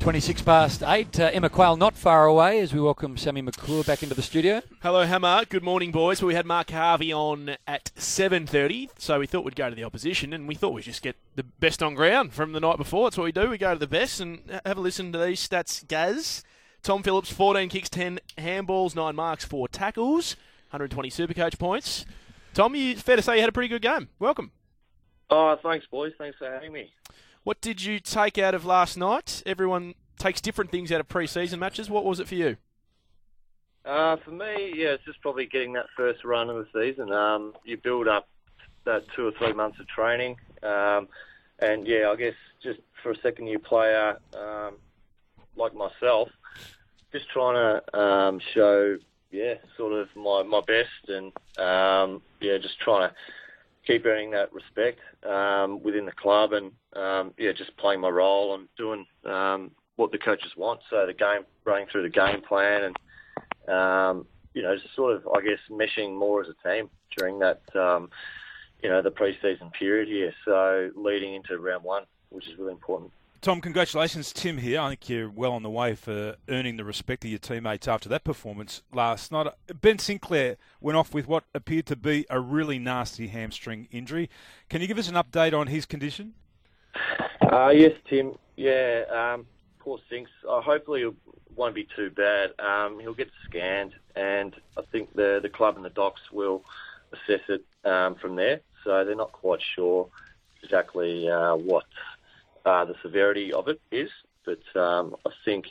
26 past 8. Emma Quayle not far away as we welcome Sammy McClure back into the studio. Hello, Hammer. Good morning, boys. We had Mark Harvey on at 7:30, so we thought we'd go to the opposition, and we thought we'd just get the best on ground from the night before. That's what we do. We go to the best and have a listen to these stats, Gaz. Tom Phillips, 14 kicks, 10 handballs, 9 marks, 4 tackles, 120 Supercoach points. Tom, it's fair to say you had a pretty good game. Welcome. Oh, thanks, boys. Thanks for having me. What did you take out of last night? Everyone takes different things out of pre-season matches. What was it for you? For me, yeah, it's just probably getting that first run of the season. You build up that 2 or 3 months of training. And, yeah, I guess just for a second-year player like myself, just trying to show, sort of my best and, just trying to keep earning that respect within the club and, just playing my role and doing what the coaches want. So the game, running through the game plan and, just sort of, I guess, meshing more as a team during that, the pre-season period here. So leading into round 1, which is really important. Tom, congratulations. Tim here. I think you're well on the way for earning the respect of your teammates after that performance last night. Ben Sinclair went off with what appeared to be a really nasty hamstring injury. Can you give us an update on his condition? Yes, Tim. Yeah, poor Sinks. Hopefully it won't be too bad. He'll get scanned, and I think the club and the docs will assess it from there. So they're not quite sure exactly what the severity of it is, but I think,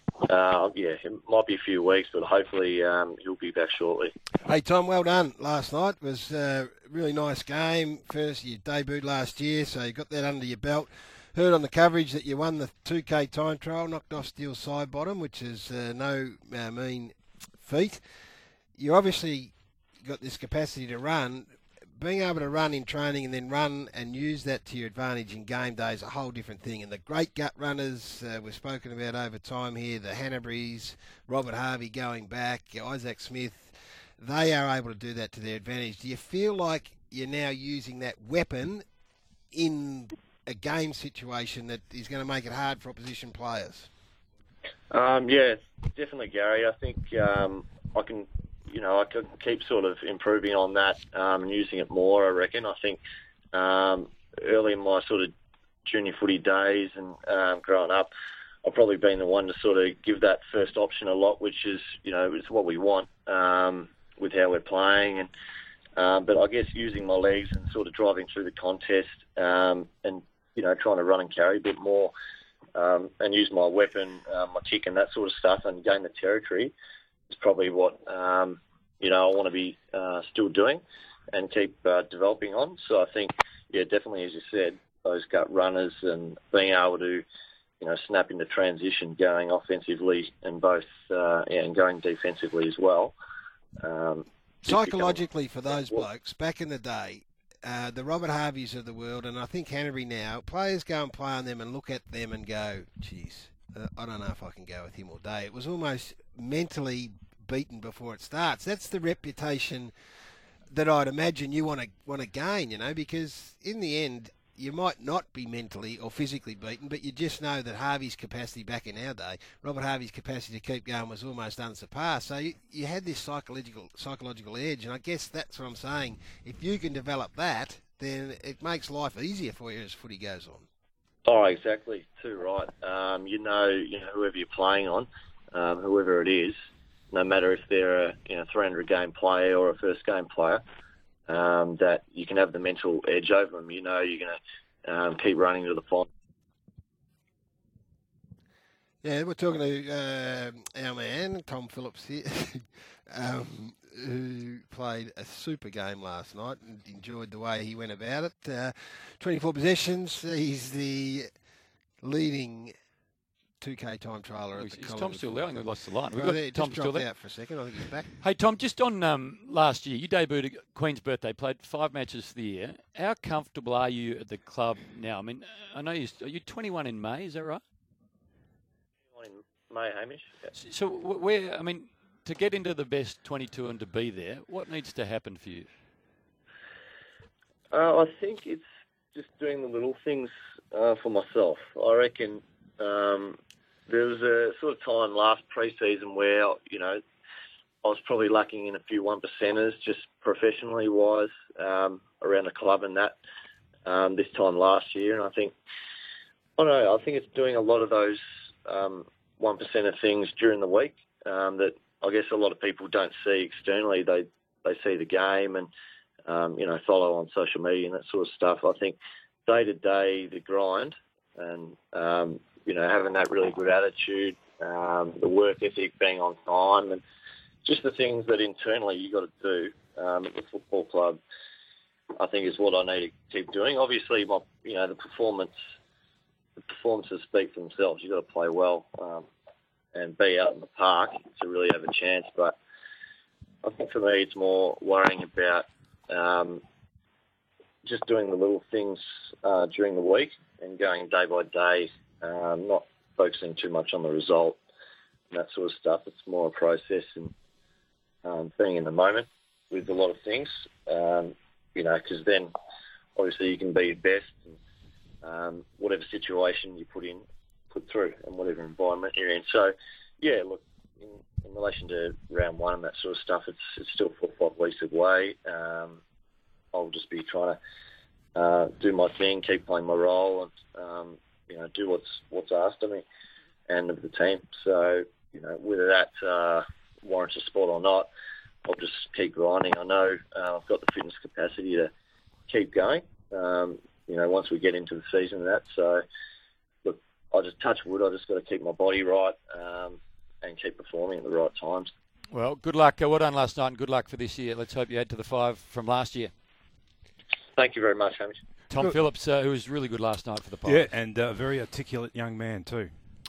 it might be a few weeks, but hopefully he'll be back shortly. Hey, Tom, well done last night. It was a really nice game. First, you debuted last year, so you got that under your belt. Heard on the coverage that you won the 2K time trial, knocked off Steel Side Bottom, which is no mean feat. You obviously got this capacity to run. Being able to run in training and then run and use that to your advantage in game day is a whole different thing. And the great gut runners we've spoken about over time here, the Hannabrys, Robert Harvey going back, Isaac Smith, they are able to do that to their advantage. Do you feel like you're now using that weapon in a game situation that is going to make it hard for opposition players? Yeah, definitely, Gary. I think I can keep sort of improving on that and using it more, I reckon. I think early in my sort of junior footy days and growing up, I've probably been the one to sort of give that first option a lot, which is, it's what we want with how we're playing. And but I guess using my legs and sort of driving through the contest and, trying to run and carry a bit more and use my weapon, my kick and that sort of stuff and gain the territory is probably what, I want to be still doing and keep developing on. So I think, definitely, as you said, those gut runners and being able to, snap into transition, going offensively and both, and going defensively as well. Psychologically for those blokes, back in the day, the Robert Harveys of the world, and I think Hanbury now, players go and play on them and look at them and go, geez, I don't know if I can go with him all day. It was almost mentally beaten before it starts. That's the reputation that I'd imagine you want to gain, because in the end you might not be mentally or physically beaten, but you just know that Harvey's capacity back in our day, Robert Harvey's capacity to keep going was almost unsurpassed. So you had this psychological edge, and I guess that's what I'm saying. If you can develop that, then it makes life easier for you as footy goes on. Oh, exactly. Too right. Whoever you're playing on, whoever it is, no matter if they're a 300-game player or a first-game player, that you can have the mental edge over them. You're going to keep running to the final. Yeah, we're talking to our man, Tom Phillips here, who played a super game last night and enjoyed the way he went about it. 24 possessions. He's the leading 2K time trialer at the Is Tom still there? I think we lost the line. We've Oh, got Tom still there out for a second. I think he's back. Hey, Tom, just on last year, you debuted at Queen's Birthday, played 5 matches for the year. How comfortable are you at the club now? I mean, I know are you 21 in May, is that right? 21 in May, Hamish. Yeah. So to get into the best 22 and to be there, what needs to happen for you? I think it's just doing the little things for myself. I reckon, there was a sort of time last pre-season where, you know, I was probably lacking in a few 1%ers, just professionally wise, around the club and that, this time last year. And I think it's doing a lot of those 1% things during the week that I guess a lot of people don't see externally. They see the game and, you know, follow on social media and that sort of stuff. I think day to day, the grind and, you know, having that really good attitude, the work ethic, being on time, and just the things that internally you got to do at the football club, I think is what I need to keep doing. Obviously, the performances speak for themselves. You've got to play well and be out in the park to really have a chance. But I think for me, it's more worrying about just doing the little things during the week and going day by day, not focusing too much on the result and that sort of stuff. It's more a process and being in the moment with a lot of things, you know, because then obviously you can be your best and whatever situation you put through and whatever environment you're in. So, yeah, look, in relation to round one and that sort of stuff, it's still 4 or 5 weeks away. I'll just be trying to do my thing, keep playing my role, and you know, do what's asked of me and of the team. So, you know, whether that warrants a spot or not, I'll just keep grinding. I know I've got the fitness capacity to keep going. You know, once we get into the season and that. So, look, I just touch wood. I just got to keep my body right and keep performing at the right times. Well, good luck. Well done last night and good luck for this year. Let's hope you add to the 5 from last year. Thank you very much, Hamish. Tom Phillips, who was really good last night for the Pirates. Yeah, and a very articulate young man too.